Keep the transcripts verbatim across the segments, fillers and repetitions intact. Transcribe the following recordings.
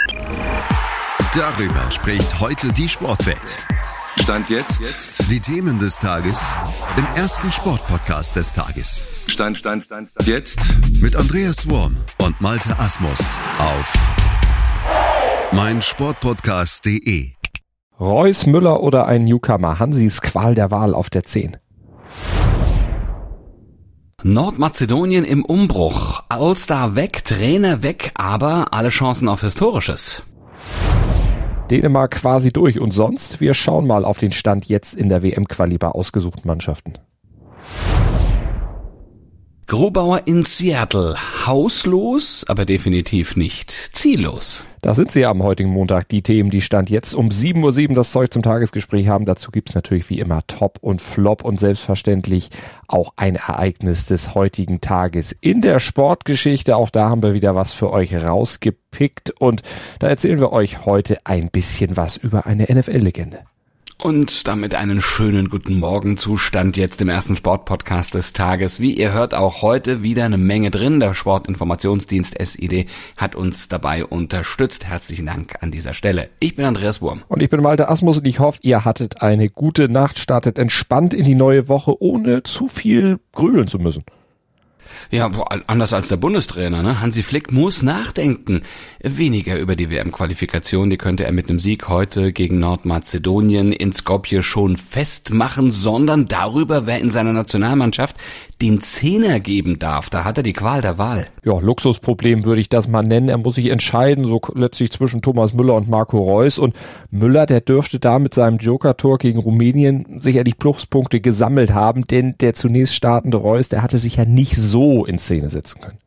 Darüber spricht heute die Sportwelt. Stand jetzt. Die Themen des Tages im ersten Sportpodcast des Tages. Stand, Stand, Stand, Stand. Jetzt. Mit Andreas Worm und Malte Asmus auf meinsportpodcast punkt de. Reus, Müller oder ein Newcomer? Hansis Qual der Wahl auf der zehn. Nordmazedonien im Umbruch. Allstar weg, Trainer weg, aber alle Chancen auf Historisches. Dänemark quasi durch und sonst? Wir schauen mal auf den Stand jetzt in der W M-Quali bei ausgesuchten Mannschaften. Grubauer in Seattle. Hauslos, aber definitiv nicht ziellos. Da sind sie ja am heutigen Montag, die Themen, die Stand jetzt um sieben Uhr sieben das Zeug zum Tagesgespräch haben. Dazu gibt's natürlich wie immer Top und Flop und selbstverständlich auch ein Ereignis des heutigen Tages in der Sportgeschichte. Auch da haben wir wieder was für euch rausgepickt und da erzählen wir euch heute ein bisschen was über eine N F L-Legende. Und damit einen schönen guten Morgenzustand jetzt im ersten Sportpodcast des Tages. Wie ihr hört, auch heute wieder eine Menge drin. Der Sportinformationsdienst S I D hat uns dabei unterstützt. Herzlichen Dank an dieser Stelle. Ich bin Andreas Worm. Und ich bin Malte Asmus und ich hoffe, ihr hattet eine gute Nacht, startet entspannt in die neue Woche, ohne zu viel grübeln zu müssen. Ja, anders als der Bundestrainer, ne? Hansi Flick muss nachdenken. Weniger über die W M-Qualifikation, die könnte er mit einem Sieg heute gegen Nordmazedonien in Skopje schon festmachen, sondern darüber, wer in seiner Nationalmannschaft den Zehner geben darf. Da hat er die Qual der Wahl. Ja, Luxusproblem würde ich das mal nennen. Er muss sich entscheiden, so letztlich zwischen Thomas Müller und Marco Reus. Und Müller, der dürfte da mit seinem Joker-Tor gegen Rumänien sicherlich Pluspunkte gesammelt haben, denn der zunächst startende Reus, der hatte sich ja nicht so in Szene setzen können.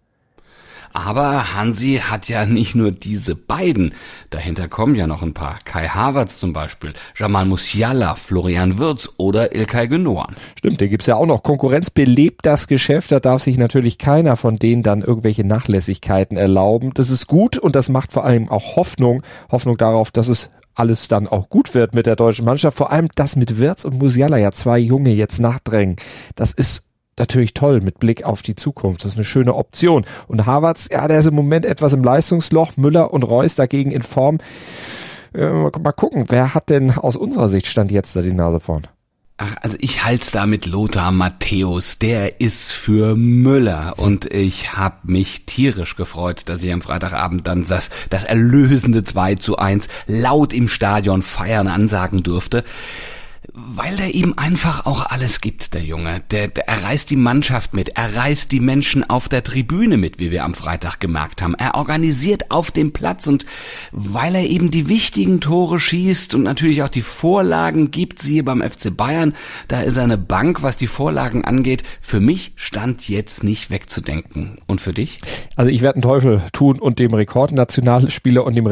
Aber Hansi hat ja nicht nur diese beiden. Dahinter kommen ja noch ein paar. Kai Havertz zum Beispiel, Jamal Musiala, Florian Wirtz oder İlkay Gündoğan. Stimmt, da gibt's ja auch noch. Konkurrenz belebt das Geschäft. Da darf sich natürlich keiner von denen dann irgendwelche Nachlässigkeiten erlauben. Das ist gut und das macht vor allem auch Hoffnung. Hoffnung darauf, dass es alles dann auch gut wird mit der deutschen Mannschaft. Vor allem das mit Wirtz und Musiala, ja zwei Junge jetzt nachdrängen. Das ist natürlich toll mit Blick auf die Zukunft. Das ist eine schöne Option. Und Havertz, ja, der ist im Moment etwas im Leistungsloch. Müller und Reus dagegen in Form. Äh, mal gucken, wer hat denn aus unserer Sicht Stand jetzt da die Nase vorn? Ach, also ich halt's da mit Lothar Matthäus. Der ist für Müller. Und ich habe mich tierisch gefreut, dass ich am Freitagabend dann das, das erlösende zwei zu eins laut im Stadion feiern ansagen durfte. Weil der ihm einfach auch alles gibt, der Junge. Der, der, er reißt die Mannschaft mit, er reißt die Menschen auf der Tribüne mit, wie wir am Freitag gemerkt haben. Er organisiert auf dem Platz und weil er eben die wichtigen Tore schießt und natürlich auch die Vorlagen gibt, siehe beim F C Bayern, da ist er eine Bank, was die Vorlagen angeht. Für mich stand jetzt nicht wegzudenken. Und für dich? Also ich werde einen Teufel tun und dem Rekordnationalspieler und dem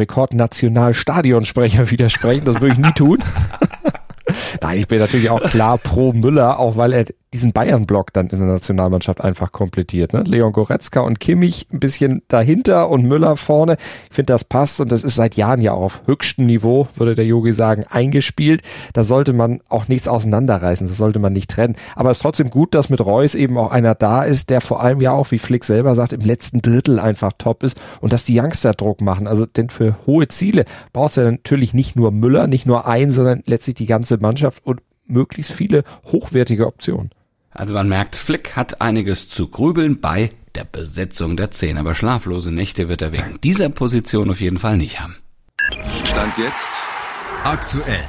Rekordnationalstadionsprecher widersprechen. Das würde ich nie tun. Nein, ich bin natürlich auch klar pro Müller, auch weil er diesen Bayern-Block dann in der Nationalmannschaft einfach komplettiert. Ne? Leon Goretzka und Kimmich ein bisschen dahinter und Müller vorne. Ich finde, das passt und das ist seit Jahren ja auch auf höchstem Niveau, würde der Yogi sagen, eingespielt. Da sollte man auch nichts auseinanderreißen, das sollte man nicht trennen. Aber es ist trotzdem gut, dass mit Reus eben auch einer da ist, der vor allem ja auch, wie Flick selber sagt, im letzten Drittel einfach top ist und dass die Youngster Druck machen. Also denn für hohe Ziele braucht es ja natürlich nicht nur Müller, nicht nur einen, sondern letztlich die ganze Mannschaft und möglichst viele hochwertige Optionen. Also man merkt, Flick hat einiges zu grübeln bei der Besetzung der Zehn. Aber schlaflose Nächte wird er wegen dieser Position auf jeden Fall nicht haben. Stand jetzt Aktuell.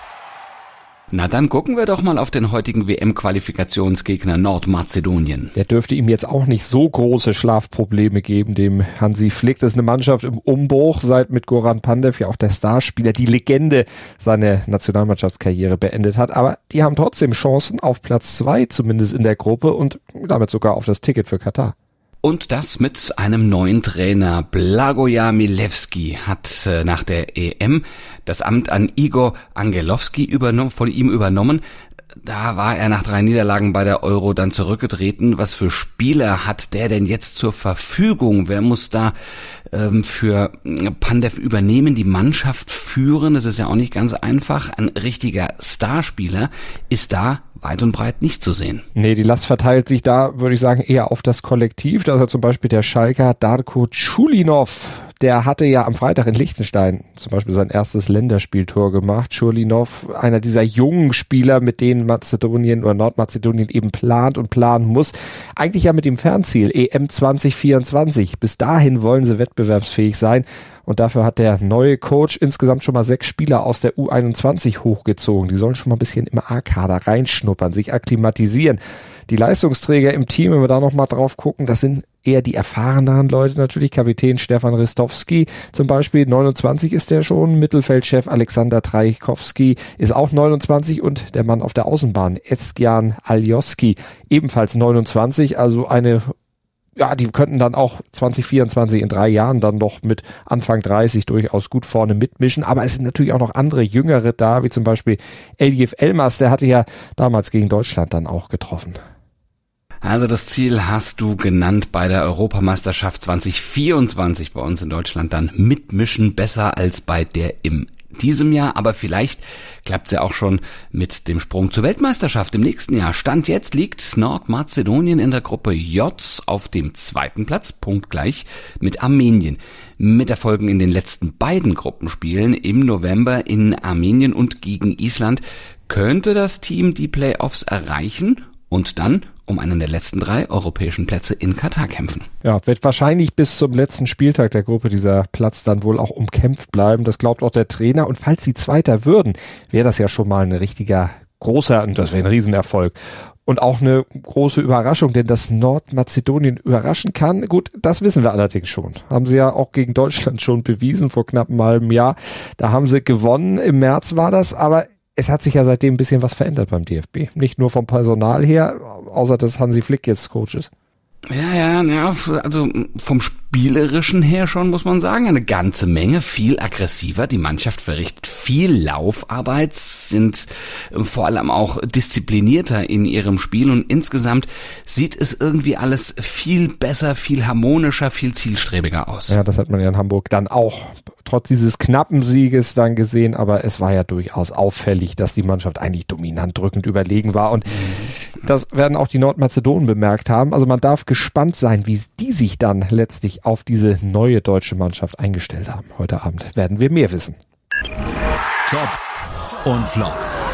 Na dann gucken wir doch mal auf den heutigen W M-Qualifikationsgegner Nordmazedonien. Der dürfte ihm jetzt auch nicht so große Schlafprobleme geben, dem Hansi Flick. Das ist eine Mannschaft im Umbruch, seit mit Goran Pandev ja auch der Starspieler, die Legende seine Nationalmannschaftskarriere beendet hat. Aber die haben trotzdem Chancen auf Platz zwei, zumindest in der Gruppe und damit sogar auf das Ticket für Katar. Und das mit einem neuen Trainer. Blagoja Milewski hat äh, nach der E M das Amt an Igor Angelowski übernommen, von ihm übernommen. Da war er nach drei Niederlagen bei der Euro dann zurückgetreten. Was für Spieler hat der denn jetzt zur Verfügung? Wer muss da ähm, für Pandev übernehmen, die Mannschaft führen? Das ist ja auch nicht ganz einfach. Ein richtiger Starspieler ist da weit und breit nicht zu sehen. Nee, die Last verteilt sich da, würde ich sagen, eher auf das Kollektiv. Da ist ja zum Beispiel der Schalker Darko Čulinov, der hatte ja am Freitag in Liechtenstein zum Beispiel sein erstes Länderspieltor gemacht. Schurlinov, einer dieser jungen Spieler, mit denen Mazedonien oder Nordmazedonien eben plant und planen muss. Eigentlich ja mit dem Fernziel E M zwanzig vierundzwanzig. Bis dahin wollen sie wettbewerbsfähig sein. Und dafür hat der neue Coach insgesamt schon mal sechs Spieler aus der U einundzwanzig hochgezogen. Die sollen schon mal ein bisschen im A-Kader reinschnuppern, sich akklimatisieren. Die Leistungsträger im Team, wenn wir da nochmal drauf gucken, das sind eher die erfahreneren Leute natürlich. Kapitän Stefan Ristovski zum Beispiel, neunundzwanzig ist der schon. Mittelfeldchef Alexander Trajkowski ist auch neunundzwanzig und der Mann auf der Außenbahn, Ezgian Alioski, ebenfalls neunundzwanzig. Also eine, ja, die könnten dann auch zwanzig vierundzwanzig in drei Jahren dann noch mit Anfang dreißig durchaus gut vorne mitmischen. Aber es sind natürlich auch noch andere Jüngere da, wie zum Beispiel Elif Elmas, der hatte ja damals gegen Deutschland dann auch getroffen. Also das Ziel hast du genannt bei der Europameisterschaft zwanzig vierundzwanzig bei uns in Deutschland, dann mitmischen, besser als bei der im diesem Jahr, aber vielleicht klappt es ja auch schon mit dem Sprung zur Weltmeisterschaft im nächsten Jahr. Stand jetzt liegt Nordmazedonien in der Gruppe J auf dem zweiten Platz, punktgleich mit Armenien. Mit Erfolgen in den letzten beiden Gruppenspielen im November in Armenien und gegen Island könnte das Team die Playoffs erreichen und dann um einen der letzten drei europäischen Plätze in Katar kämpfen. Ja, wird wahrscheinlich bis zum letzten Spieltag der Gruppe dieser Platz dann wohl auch umkämpft bleiben. Das glaubt auch der Trainer. Und falls sie Zweiter würden, wäre das ja schon mal ein richtiger großer, und das wäre ein Riesenerfolg. Und auch eine große Überraschung, denn dass Nordmazedonien überraschen kann, gut, das wissen wir allerdings schon. Haben sie ja auch gegen Deutschland schon bewiesen vor knapp einem halben Jahr. Da haben sie gewonnen, im März war das, aber es hat sich ja seitdem ein bisschen was verändert beim D F B. Nicht nur vom Personal her, außer dass Hansi Flick jetzt Coach ist. Ja, ja, ja, also vom Spielerischen her schon, muss man sagen, eine ganze Menge, viel aggressiver. Die Mannschaft verrichtet viel Laufarbeit, sind vor allem auch disziplinierter in ihrem Spiel und insgesamt sieht es irgendwie alles viel besser, viel harmonischer, viel zielstrebiger aus. Ja, das hat man ja in Hamburg dann auch trotz dieses knappen Sieges dann gesehen, aber es war ja durchaus auffällig, dass die Mannschaft eigentlich dominant drückend überlegen war und mhm. das werden auch die Nordmazedonen bemerkt haben. Also man darf gespannt sein, wie die sich dann letztlich auf diese neue deutsche Mannschaft eingestellt haben. Heute Abend werden wir mehr wissen. Top und Flop.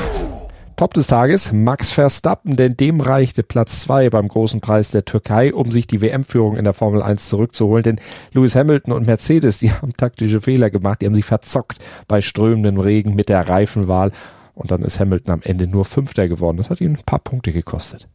Top des Tages, Max Verstappen, denn dem reichte Platz zwei beim großen Preis der Türkei, um sich die W M-Führung in der Formel eins zurückzuholen. Denn Lewis Hamilton und Mercedes, die haben taktische Fehler gemacht, die haben sich verzockt bei strömendem Regen mit der Reifenwahl. Und dann ist Hamilton am Ende nur Fünfter geworden. Das hat ihn ein paar Punkte gekostet.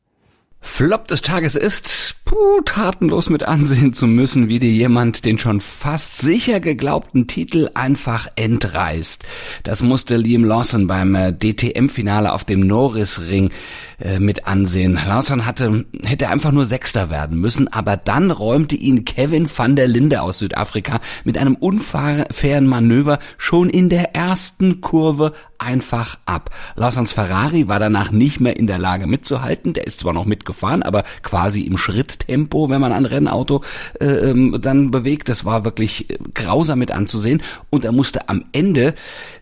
Flop des Tages ist, puh, tatenlos mit ansehen zu müssen, wie dir jemand den schon fast sicher geglaubten Titel einfach entreißt. Das musste Liam Lawson beim äh, D T M-Finale auf dem Norrisring äh, mit ansehen. Lawson hatte, hätte einfach nur Sechster werden müssen, aber dann räumte ihn Kevin van der Linde aus Südafrika mit einem unfairen Manöver schon in der ersten Kurve einfach ab. Lawsons Ferrari war danach nicht mehr in der Lage mitzuhalten. Der ist zwar noch mitgefahren, aber quasi im Schritttempo, wenn man ein Rennauto äh, ähm, dann bewegt. Das war wirklich grausam mit anzusehen. Und er musste am Ende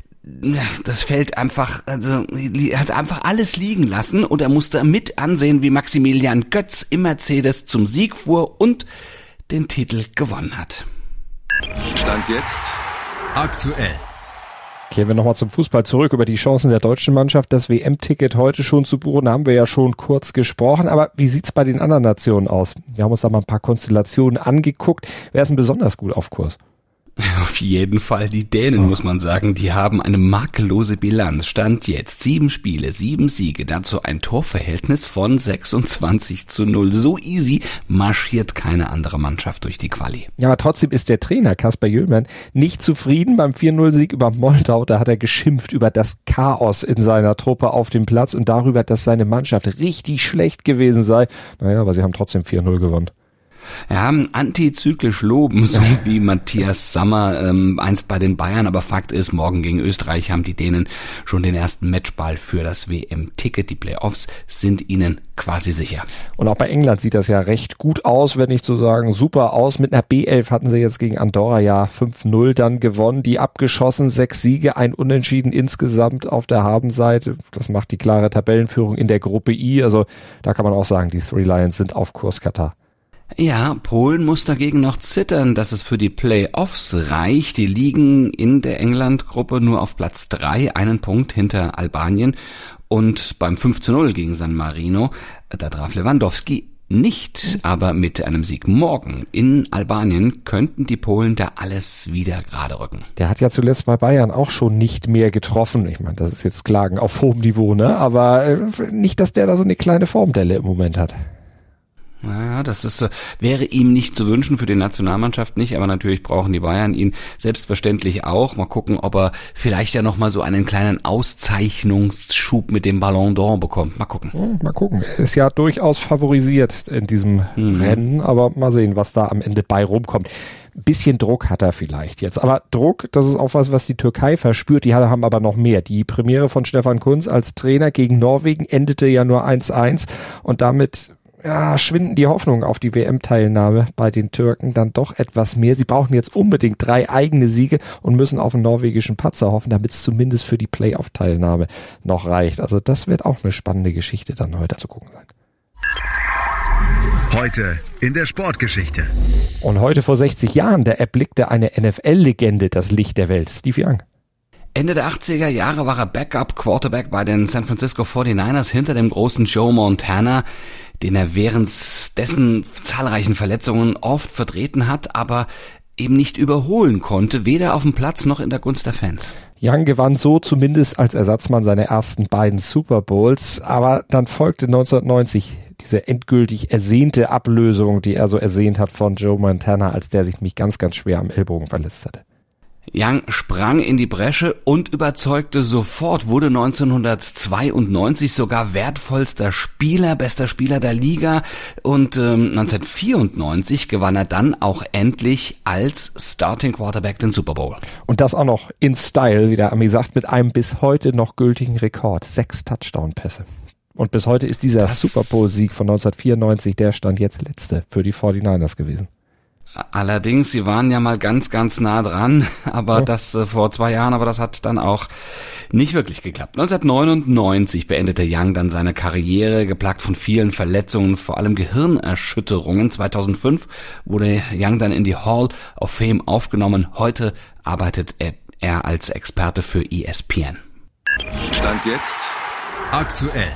das Feld einfach, also er hat einfach alles liegen lassen und er musste mit ansehen, wie Maximilian Götz im Mercedes zum Sieg fuhr und den Titel gewonnen hat. Stand jetzt aktuell. Kehren wir nochmal zum Fußball zurück. Über die Chancen der deutschen Mannschaft, das W M-Ticket heute schon zu buchen, haben wir ja schon kurz gesprochen. Aber wie sieht's bei den anderen Nationen aus? Wir haben uns da mal ein paar Konstellationen angeguckt. Wer ist denn besonders gut auf Kurs? Auf jeden Fall die Dänen, muss man sagen. Die haben eine makellose Bilanz. Stand jetzt sieben Spiele, sieben Siege, dazu ein Torverhältnis von sechsundzwanzig zu null. So easy marschiert keine andere Mannschaft durch die Quali. Ja, aber trotzdem ist der Trainer Kasper Jüllmann nicht zufrieden beim vier null Sieg über Moldau. Da hat er geschimpft über das Chaos in seiner Truppe auf dem Platz und darüber, dass seine Mannschaft richtig schlecht gewesen sei. Naja, aber sie haben trotzdem vier null gewonnen. Ja, antizyklisch loben, so wie Matthias Sammer ähm, einst bei den Bayern, aber Fakt ist, morgen gegen Österreich haben die Dänen schon den ersten Matchball für das W M-Ticket. Die Playoffs sind ihnen quasi sicher. Und auch bei England sieht das ja recht gut aus, wenn nicht zu sagen super aus. Mit einer B elf hatten sie jetzt gegen Andorra ja fünf null dann gewonnen, die abgeschossen, sechs Siege, ein Unentschieden insgesamt auf der Habenseite. Das macht die klare Tabellenführung in der Gruppe I, also da kann man auch sagen, die Three Lions sind auf Kurs Katar. Ja, Polen muss dagegen noch zittern, dass es für die Playoffs reicht. Die liegen in der England-Gruppe nur auf Platz drei, einen Punkt hinter Albanien. Und beim fünf zu null gegen San Marino, da traf Lewandowski nicht, aber mit einem Sieg morgen in Albanien könnten die Polen da alles wieder gerade rücken. Der hat ja zuletzt bei Bayern auch schon nicht mehr getroffen. Ich meine, das ist jetzt Klagen auf hohem Niveau, ne? Aber äh, nicht, dass der da so eine kleine Formdelle im Moment hat. Naja, das ist, wäre ihm nicht zu wünschen, für die Nationalmannschaft nicht, aber natürlich brauchen die Bayern ihn selbstverständlich auch. Mal gucken, ob er vielleicht ja nochmal so einen kleinen Auszeichnungsschub mit dem Ballon d'Or bekommt. Mal gucken. Hm, mal gucken. Er ist ja durchaus favorisiert in diesem mhm. Rennen, aber mal sehen, was da am Ende bei rumkommt. Ein bisschen Druck hat er vielleicht jetzt. Aber Druck, das ist auch was, was die Türkei verspürt. Die haben aber noch mehr. Die Premiere von Stefan Kuntz als Trainer gegen Norwegen endete ja nur eins eins und damit ja, schwinden die Hoffnungen auf die W M-Teilnahme bei den Türken dann doch etwas mehr. Sie brauchen jetzt unbedingt drei eigene Siege und müssen auf einen norwegischen Patzer hoffen, damit es zumindest für die Playoff-Teilnahme noch reicht. Also das wird auch eine spannende Geschichte dann heute zu gucken sein. Heute in der Sportgeschichte. Und heute vor sechzig Jahren, da erblickte eine N F L-Legende das Licht der Welt, Steve Young. Ende der achtziger Jahre war er Backup-Quarterback bei den San Francisco forty-niners hinter dem großen Joe Montana, den er während dessen zahlreichen Verletzungen oft vertreten hat, aber eben nicht überholen konnte, weder auf dem Platz noch in der Gunst der Fans. Young gewann so zumindest als Ersatzmann seine ersten beiden Super Bowls, aber dann folgte neunzehnhundertneunzig diese endgültig ersehnte Ablösung, die er so ersehnt hat von Joe Montana, als der sich nämlich ganz, ganz schwer am Ellbogen verletzt hatte. Young sprang in die Bresche und überzeugte sofort, wurde neunzehnhundertzweiundneunzig sogar wertvollster Spieler, bester Spieler der Liga und ähm, neunzehnhundertvierundneunzig gewann er dann auch endlich als Starting Quarterback den Super Bowl. Und das auch noch in Style, wie der Ami sagt, mit einem bis heute noch gültigen Rekord, sechs Touchdown-Pässe. Und bis heute ist dieser das Super Bowl-Sieg von neunzehnhundertvierundneunzig, der stand jetzt letzte für die forty-niners gewesen. Allerdings, sie waren ja mal ganz, ganz nah dran, aber ja. das äh, vor zwei Jahren, aber das hat dann auch nicht wirklich geklappt. neunzehnhundertneunundneunzig beendete Young dann seine Karriere, geplagt von vielen Verletzungen, vor allem Gehirnerschütterungen. zweitausendfünf wurde Young dann in die Hall of Fame aufgenommen. Heute arbeitet er, er als Experte für E S P N. Stand jetzt aktuell.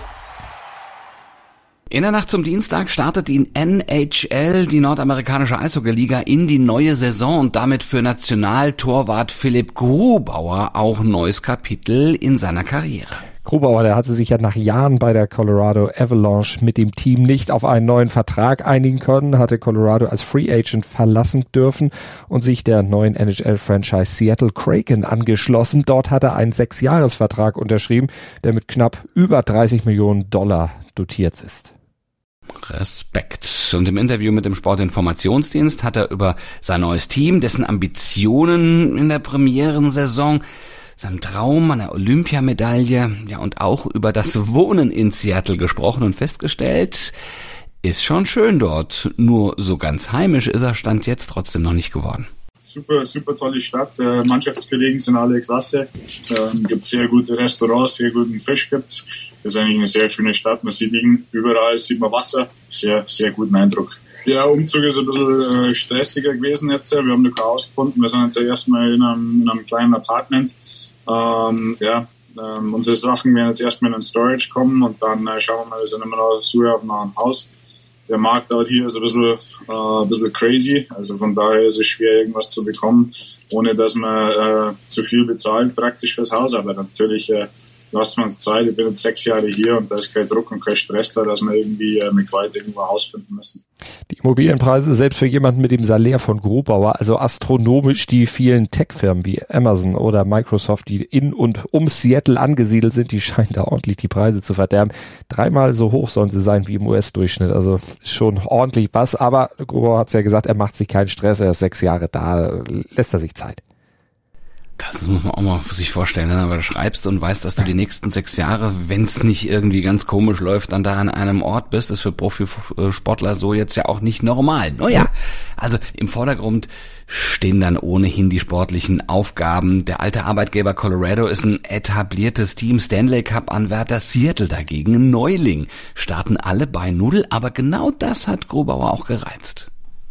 In der Nacht zum Dienstag startet die N H L, die nordamerikanische Eishockey-Liga, in die neue Saison und damit für Nationaltorwart Philipp Grubauer auch ein neues Kapitel in seiner Karriere. Grubauer, der hatte sich ja nach Jahren bei der Colorado Avalanche mit dem Team nicht auf einen neuen Vertrag einigen können, hatte Colorado als Free Agent verlassen dürfen und sich der neuen N H L-Franchise Seattle Kraken angeschlossen. Dort hat er einen Sechsjahresvertrag unterschrieben, der mit knapp über dreißig Millionen Dollar dotiert ist. Respekt. Und im Interview mit dem Sportinformationsdienst hat er über sein neues Team, dessen Ambitionen in der Premierensaison, seinem Traum an der Olympiamedaille, ja und auch über das Wohnen in Seattle gesprochen und festgestellt, ist schon schön dort. Nur so ganz heimisch ist er Stand jetzt trotzdem noch nicht geworden. Super, super tolle Stadt. Äh, Mannschaftskollegen sind alle klasse. Ähm, gibt sehr gute Restaurants, sehr guten Fisch gibt's. Das ist eigentlich eine sehr schöne Stadt. Man sieht überall, sieht man Wasser. Sehr, sehr guten Eindruck. Ja, Umzug ist ein bisschen äh, stressiger gewesen jetzt. Wir haben noch kein Haus gefunden. Wir sind jetzt ja erstmal in einem, in einem kleinen Apartment. Ähm, ja, ähm, unsere Sachen werden jetzt erstmal in ein Storage kommen und dann äh, schauen wir mal, wir sind immer noch Suche auf ein Haus. Der Markt dort hier ist ein bisschen, äh, ein bisschen crazy. Also von daher ist es schwer, irgendwas zu bekommen, ohne dass man äh, zu viel bezahlt praktisch fürs Haus. Aber natürlich äh, lasst man uns Zeit. Ich bin jetzt sechs Jahre hier und da ist kein Druck und kein Stress da, dass wir irgendwie äh, mit Gewalt irgendwo ein Haus finden müssen. Die Immobilienpreise, selbst für jemanden mit dem Salär von Grubauer, also astronomisch. Die vielen Tech-Firmen wie Amazon oder Microsoft, die in und um Seattle angesiedelt sind, die scheinen da ordentlich die Preise zu verderben. Dreimal so hoch sollen sie sein wie im U S-Durchschnitt. Also ist schon ordentlich was. Aber Grubauer hat es ja gesagt, er macht sich keinen Stress. Er ist sechs Jahre da, lässt er sich Zeit. Das muss man auch mal für sich vorstellen, wenn du schreibst und weißt, dass du die nächsten sechs Jahre, wenn es nicht irgendwie ganz komisch läuft, dann da an einem Ort bist, ist für Profisportler so jetzt ja auch nicht normal. Naja, also im Vordergrund stehen dann ohnehin die sportlichen Aufgaben. Der alte Arbeitgeber Colorado ist ein etabliertes Team, Stanley Cup-Anwärter, Seattle dagegen ein Neuling. Starten alle bei Null, aber genau das hat Grubauer auch gereizt.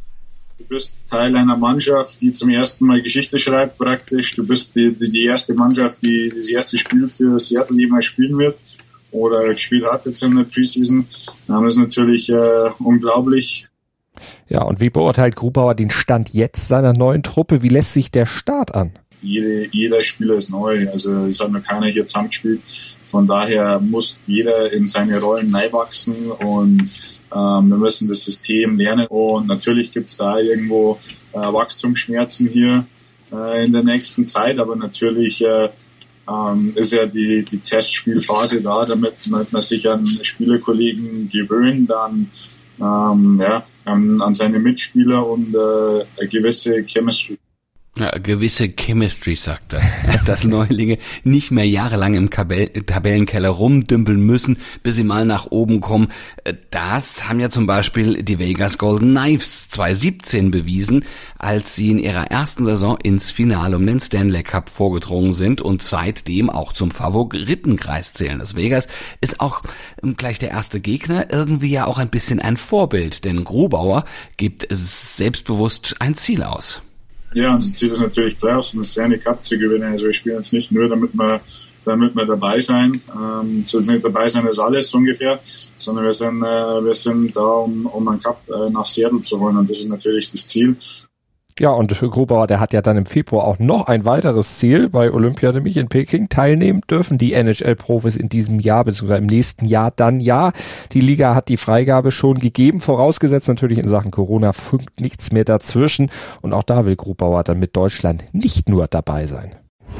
Du bist Teil einer Mannschaft, die zum ersten Mal Geschichte schreibt praktisch. Du bist die, die, die erste Mannschaft, die das erste Spiel für Seattle jemals spielen wird oder gespielt hat jetzt in der Preseason. Das ist natürlich äh, unglaublich. Ja, und wie beurteilt Grubauer den Stand jetzt seiner neuen Truppe? Wie lässt sich der Start an? Jede, jeder Spieler ist neu, also es hat noch keiner hier zusammengespielt. Von daher muss jeder in seine Rollen reinwachsen und ähm, wir müssen das System lernen. Und natürlich gibt es da irgendwo äh, Wachstumsschmerzen hier äh, in der nächsten Zeit, aber natürlich äh, ähm, ist ja die, die Testspielphase da, damit man, man sich an Spielerkollegen gewöhnt, dann ähm, ja, an, an seine Mitspieler und äh, eine gewisse Chemistry. Ja, gewisse Chemistry, sagt er. Dass Neulinge nicht mehr jahrelang im Kabell- Tabellenkeller rumdümpeln müssen, bis sie mal nach oben kommen. Das haben ja zum Beispiel die Vegas Golden Knives zwanzig siebzehn bewiesen, als sie in ihrer ersten Saison ins Finale um den Stanley Cup vorgedrungen sind und seitdem auch zum Favoritenkreis zählen. Das Vegas ist auch gleich der erste Gegner, irgendwie ja auch ein bisschen ein Vorbild, denn Grubauer gibt selbstbewusst ein Ziel aus. Ja, unser Ziel ist natürlich Playoffs und das Stanley Cup zu gewinnen. Also wir spielen jetzt nicht nur, damit wir, damit wir dabei sein. Ähm, so nicht dabei sein ist alles ungefähr, sondern wir sind, äh, wir sind da, um, um einen Cup äh, nach Seattle zu holen und das ist natürlich das Ziel. Ja, und Grubauer, der hat ja dann im Februar auch noch ein weiteres Ziel bei Olympia, nämlich in Peking. Teilnehmen dürfen die N H L-Profis in diesem Jahr, beziehungsweise im nächsten Jahr dann ja. Die Liga hat die Freigabe schon gegeben, vorausgesetzt natürlich in Sachen Corona funkt nichts mehr dazwischen. Und auch da will Grubauer dann mit Deutschland nicht nur dabei sein.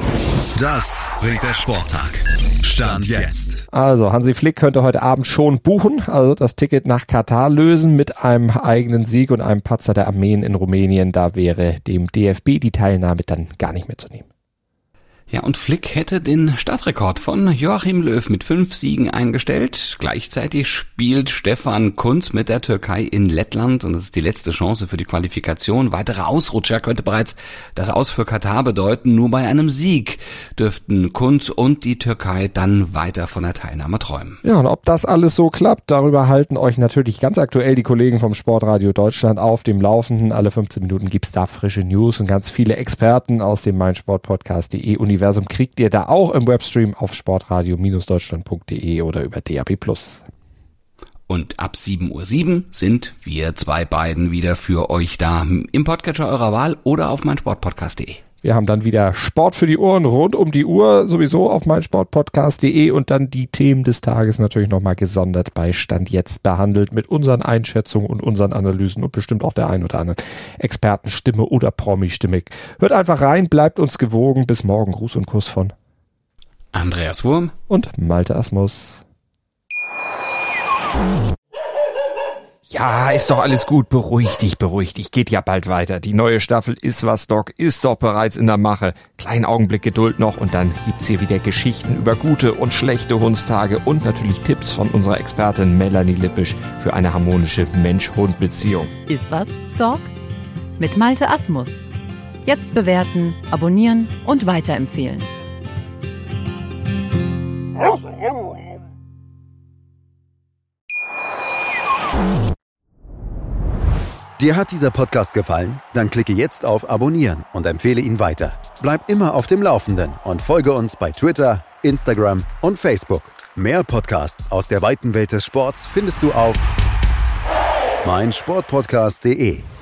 Das bringt der Sporttag. Stand jetzt. Also Hansi Flick könnte heute Abend schon buchen, also das Ticket nach Katar lösen mit einem eigenen Sieg und einem Patzer der Armeen in Rumänien. Da wäre dem D F B die Teilnahme dann gar nicht mehr zu nehmen. Ja, und Flick hätte den Startrekord von Joachim Löw mit fünf Siegen eingestellt. Gleichzeitig spielt Stefan Kuntz mit der Türkei in Lettland und das ist die letzte Chance für die Qualifikation. Weitere Ausrutscher könnte bereits das Aus für Katar bedeuten. Nur bei einem Sieg dürften Kuntz und die Türkei dann weiter von der Teilnahme träumen. Ja, und ob das alles so klappt, darüber halten euch natürlich ganz aktuell die Kollegen vom Sportradio Deutschland auf dem Laufenden. Alle fünfzehn Minuten gibt's da frische News und ganz viele Experten aus dem meinsportpodcast punkt de Universum kriegt ihr da auch im Webstream auf sportradio Bindestrich deutschland punkt de oder über D A B plus. Und ab sieben Uhr sieben sind wir zwei beiden wieder für euch da im Podcatcher eurer Wahl oder auf meinsportpodcast punkt de. Wir haben dann wieder Sport für die Ohren rund um die Uhr, sowieso auf meinsportpodcast punkt de und dann die Themen des Tages natürlich nochmal gesondert bei Stand jetzt behandelt mit unseren Einschätzungen und unseren Analysen und bestimmt auch der ein oder anderen Expertenstimme oder Promi-Stimme. Hört einfach rein, bleibt uns gewogen. Bis morgen. Gruß und Kuss von Andreas Wurm und Malte Asmus. Ja, ist doch alles gut. Beruhig dich, beruhig dich. Geht ja bald weiter. Die neue Staffel Ist was Doc ist doch bereits in der Mache. Kleinen Augenblick Geduld noch und dann gibt's hier wieder Geschichten über gute und schlechte Hundstage und natürlich Tipps von unserer Expertin Melanie Lippisch für eine harmonische Mensch-Hund-Beziehung. Ist was, Doc? Mit Malte Asmus. Jetzt bewerten, abonnieren und weiterempfehlen. Dir hat dieser Podcast gefallen? Dann klicke jetzt auf Abonnieren und empfehle ihn weiter. Bleib immer auf dem Laufenden und folge uns bei Twitter, Instagram und Facebook. Mehr Podcasts aus der weiten Welt des Sports findest du auf meinsportpodcast punkt de.